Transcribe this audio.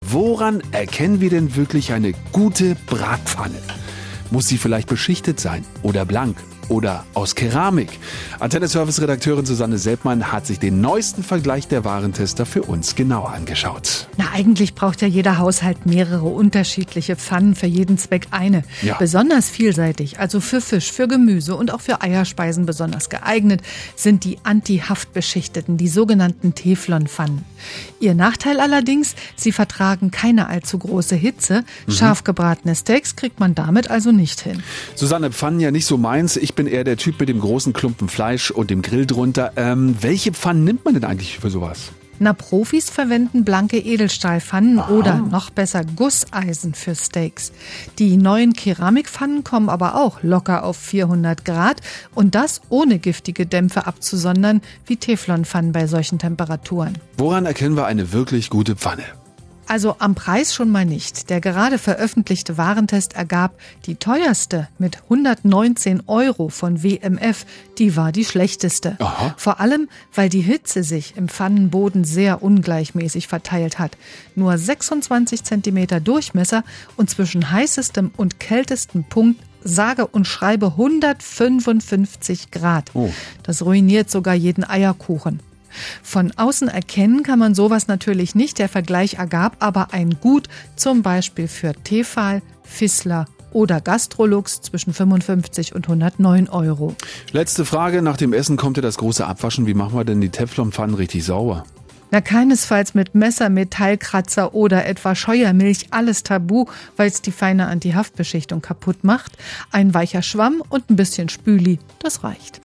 Woran erkennen wir denn wirklich eine gute Bratpfanne? Muss sie vielleicht beschichtet sein oder blank oder aus Keramik? Antenne-Service-Redakteurin Susanne Selbmann hat sich den neuesten Vergleich der Warentester für uns genauer angeschaut. Eigentlich braucht ja jeder Haushalt mehrere unterschiedliche Pfannen, für jeden Zweck eine. Ja. Besonders vielseitig, also für Fisch, für Gemüse und auch für Eierspeisen besonders geeignet, sind die anti-haftbeschichteten, die sogenannten Teflonpfannen. Ihr Nachteil allerdings, sie vertragen keine allzu große Hitze. Scharf gebratene Steaks kriegt man damit also nicht hin. Susanne, Pfannen ja nicht so meins. Ich bin eher der Typ mit dem großen Klumpen Fleisch und dem Grill drunter. Welche Pfannen nimmt man denn eigentlich für sowas? Profis verwenden blanke Edelstahlpfannen oder noch besser Gusseisen für Steaks. Die neuen Keramikpfannen kommen aber auch locker auf 400 Grad und das ohne giftige Dämpfe abzusondern, wie Teflonpfannen bei solchen Temperaturen. Woran erkennen wir eine wirklich gute Pfanne? Also am Preis schon mal nicht. Der gerade veröffentlichte Warentest ergab, die teuerste mit 119 € von WMF, die war die schlechteste. Aha. Vor allem, weil die Hitze sich im Pfannenboden sehr ungleichmäßig verteilt hat. Nur 26 cm Durchmesser und zwischen heißestem und kältestem Punkt sage und schreibe 155 Grad. Oh. Das ruiniert sogar jeden Eierkuchen. Von außen erkennen kann man sowas natürlich nicht. Der Vergleich ergab aber ein Gut, zum Beispiel für Tefal, Fissler oder Gastrolux zwischen 55 und 109 €. Letzte Frage. Nach dem Essen kommt ja das große Abwaschen. Wie machen wir denn die Teflonpfannen richtig sauber? Keinesfalls mit Messer, Metallkratzer oder etwa Scheuermilch, alles tabu, weil es die feine Antihaftbeschichtung kaputt macht. Ein weicher Schwamm und ein bisschen Spüli, das reicht.